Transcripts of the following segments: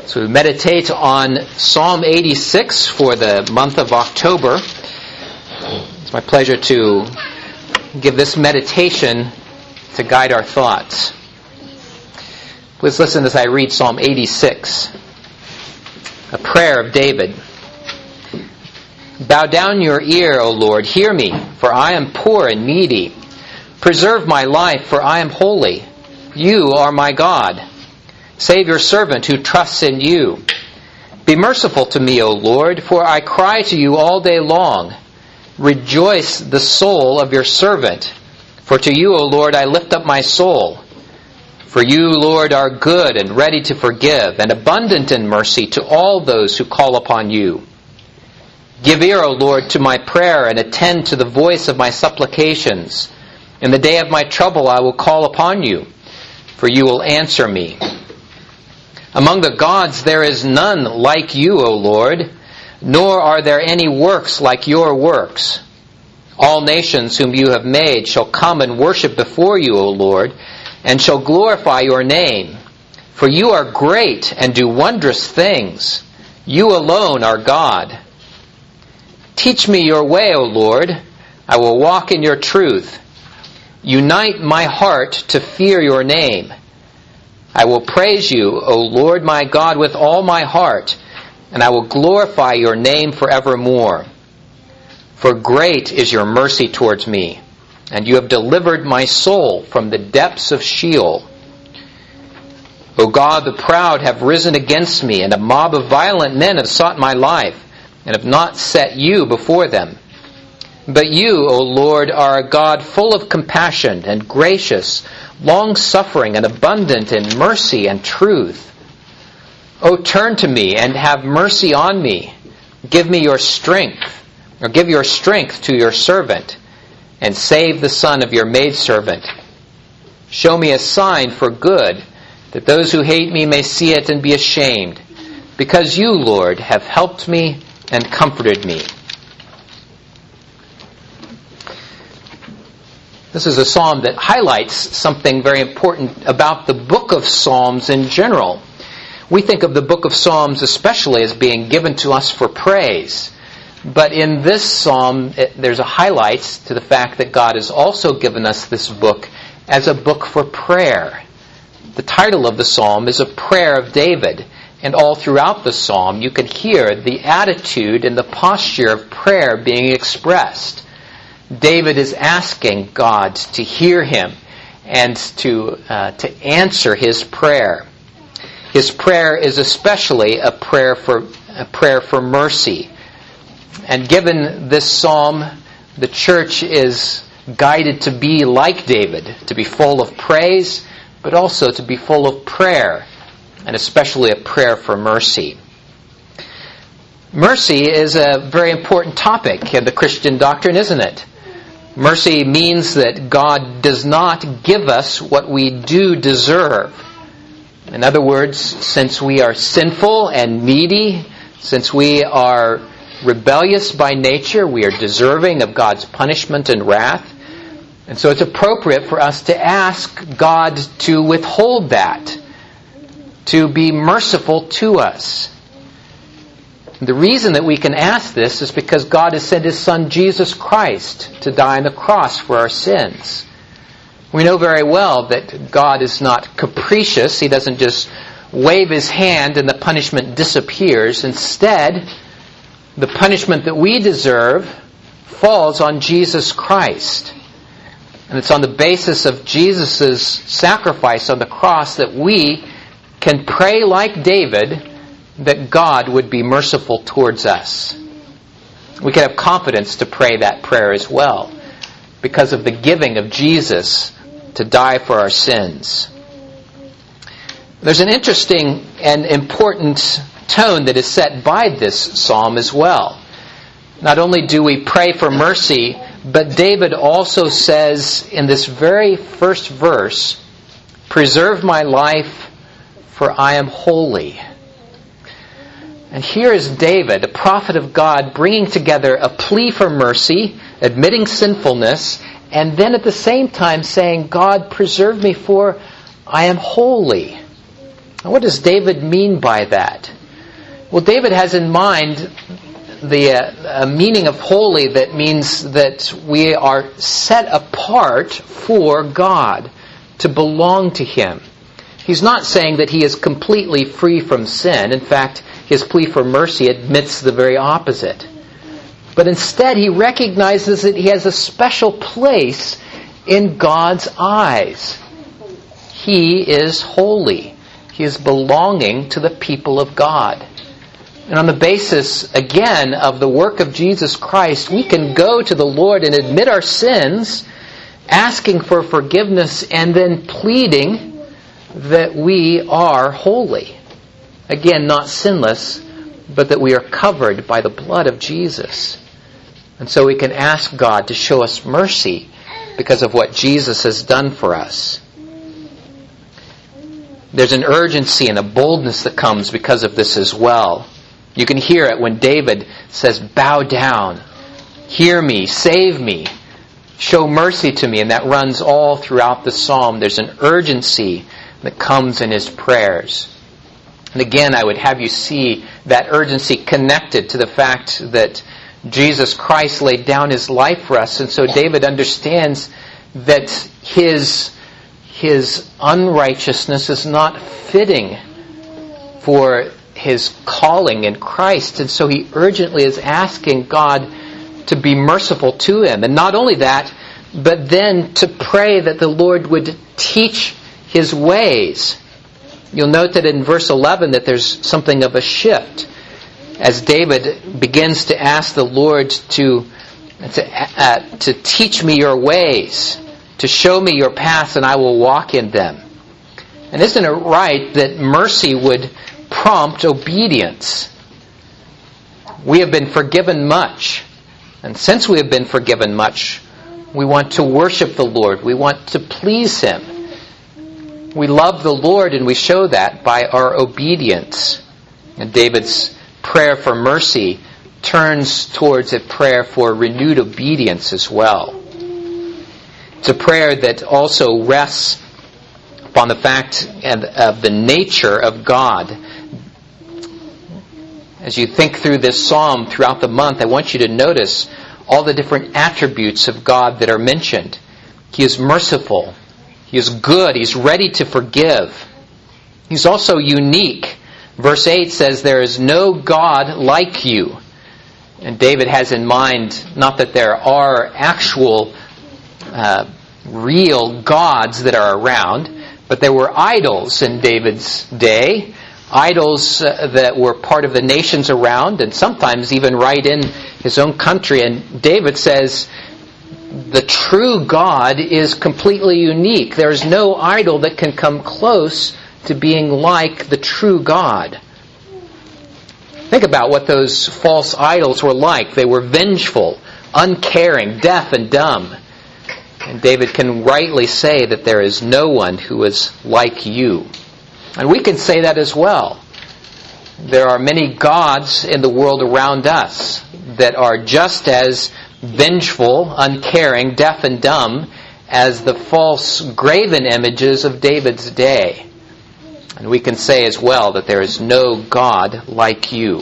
So we meditate on Psalm 86 for the month of October. It's my pleasure to give this meditation to guide our thoughts. Please listen as I read Psalm 86, a prayer of David. Bow down your ear, O Lord, hear me, for I am poor and needy. Preserve my life, for I am holy. You are my God. Save your servant who trusts in you. Be merciful to me, O Lord, for I cry to you all day long. Rejoice the soul of your servant, for to you, O Lord, I lift up my soul. For you, Lord, are good and ready to forgive, and abundant in mercy to all those who call upon you. Give ear, O Lord, to my prayer, and attend to the voice of my supplications. In the day of my trouble I will call upon you, for you will answer me. Among the gods there is none like you, O Lord, nor are there any works like your works. All nations whom you have made shall come and worship before you, O Lord, and shall glorify your name. For you are great and do wondrous things. You alone are God. Teach me your way, O Lord. I will walk in your truth. Unite my heart to fear your name. I will praise you, O Lord my God, with all my heart, and I will glorify your name forevermore. For great is your mercy towards me, and you have delivered my soul from the depths of Sheol. O God, the proud have risen against me, and a mob of violent men have sought my life, and have not set you before them. But you, O Lord, are a God full of compassion and gracious, long-suffering and abundant in mercy and truth. O turn to me and have mercy on me. Give me your strength, or give your strength to your servant, and save the son of your maidservant. Show me a sign for good, that those who hate me may see it and be ashamed, because you, Lord, have helped me and comforted me. This is a psalm that highlights something very important about the book of Psalms in general. We think of the book of Psalms especially as being given to us for praise. But in this psalm, there's a highlight to the fact that God has also given us this book as a book for prayer. The title of the psalm is a prayer of David. And all throughout the psalm, you can hear the attitude and the posture of prayer being expressed. David is asking God to hear him and to answer his prayer. His prayer is especially a prayer for mercy. And given this psalm, the church is guided to be like David, to be full of praise, but also to be full of prayer, and especially a prayer for mercy. Mercy is a very important topic in the Christian doctrine, isn't it? Mercy means that God does not give us what we do deserve. In other words, since we are sinful and needy, since we are rebellious by nature, we are deserving of God's punishment and wrath. And so it's appropriate for us to ask God to withhold that, to be merciful to us. The reason that we can ask this is because God has sent His Son Jesus Christ to die on the cross for our sins. We know very well that God is not capricious. He doesn't just wave His hand and the punishment disappears. Instead, the punishment that we deserve falls on Jesus Christ. And it's on the basis of Jesus' sacrifice on the cross that we can pray like David that God would be merciful towards us. We can have confidence to pray that prayer as well because of the giving of Jesus to die for our sins. There's an interesting and important tone that is set by this psalm as well. Not only do we pray for mercy, but David also says in this very first verse, "Preserve my life, for I am holy." And here is David, a prophet of God, bringing together a plea for mercy, admitting sinfulness, and then at the same time saying, God, preserve me, for I am holy. And what does David mean by that? Well, David has in mind the meaning of holy that means that we are set apart for God, to belong to Him. He's not saying that he is completely free from sin. In fact, his plea for mercy admits the very opposite. But instead, he recognizes that he has a special place in God's eyes. He is holy. He is belonging to the people of God. And on the basis, again, of the work of Jesus Christ, we can go to the Lord and admit our sins, asking for forgiveness, and then pleading that we are holy. Again, not sinless, but that we are covered by the blood of Jesus. And so we can ask God to show us mercy because of what Jesus has done for us. There's an urgency and a boldness that comes because of this as well. You can hear it when David says, "Bow down, hear me, save me, show mercy to me," and that runs all throughout the psalm. There's an urgency that comes in his prayers. And again, I would have you see that urgency connected to the fact that Jesus Christ laid down his life for us, and so David understands that his unrighteousness is not fitting for his calling in Christ, and so he urgently is asking God to be merciful to him. And not only that, but then to pray that the Lord would teach his ways. You'll note that in verse 11 that there's something of a shift as David begins to ask the Lord to teach me your ways, to show me your paths, and I will walk in them. And isn't it right that mercy would prompt obedience? We have been forgiven much. And since we have been forgiven much, we want to worship the Lord. We want to please Him. We love the Lord, and we show that by our obedience. And David's prayer for mercy turns towards a prayer for renewed obedience as well. It's a prayer that also rests upon the fact of the nature of God. As you think through this psalm throughout the month, I want you to notice all the different attributes of God that are mentioned. He is merciful. He is good. He's ready to forgive. He's also unique. Verse 8 says, "There is no God like you." And David has in mind not that there are actual real gods that are around, but there were idols in David's day. Idols that were part of the nations around, and sometimes even right in his own country. And David says, the true God is completely unique. There is no idol that can come close to being like the true God. Think about what those false idols were like. They were vengeful, uncaring, deaf and dumb. And David can rightly say that there is no one who is like you. And we can say that as well. There are many gods in the world around us that are just as vengeful, uncaring, deaf and dumb as the false graven images of David's day. And we can say as well that there is no God like you.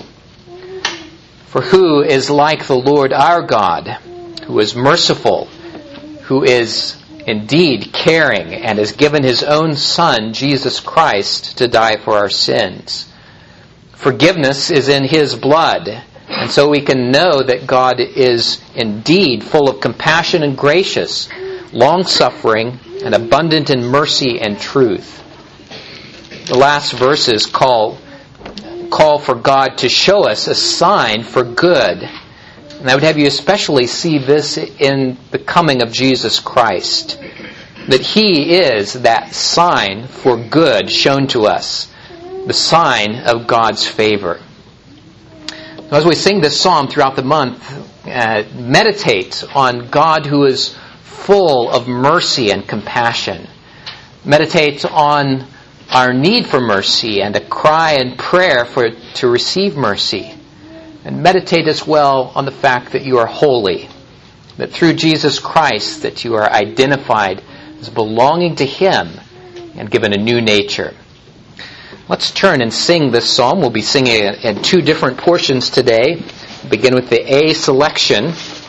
For who is like the Lord our God, who is merciful, who is indeed caring, and has given His own Son, Jesus Christ, to die for our sins? Forgiveness is in His blood, and so we can know that God is indeed full of compassion and gracious, long-suffering, and abundant in mercy and truth. The last verses call for God to show us a sign for good. And I would have you especially see this in the coming of Jesus Christ. That He is that sign for good shown to us. The sign of God's favor. Now, as we sing this psalm throughout the month, meditate on God who is full of mercy and compassion. Meditate on our need for mercy and a cry and prayer to receive mercy. And meditate as well on the fact that you are holy. That through Jesus Christ that you are identified as belonging to Him and given a new nature. Let's turn and sing this psalm. We'll be singing it in two different portions today. We'll begin with the A selection.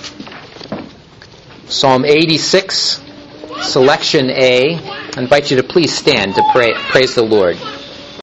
Psalm 86, selection A. I invite you to please stand to praise the Lord.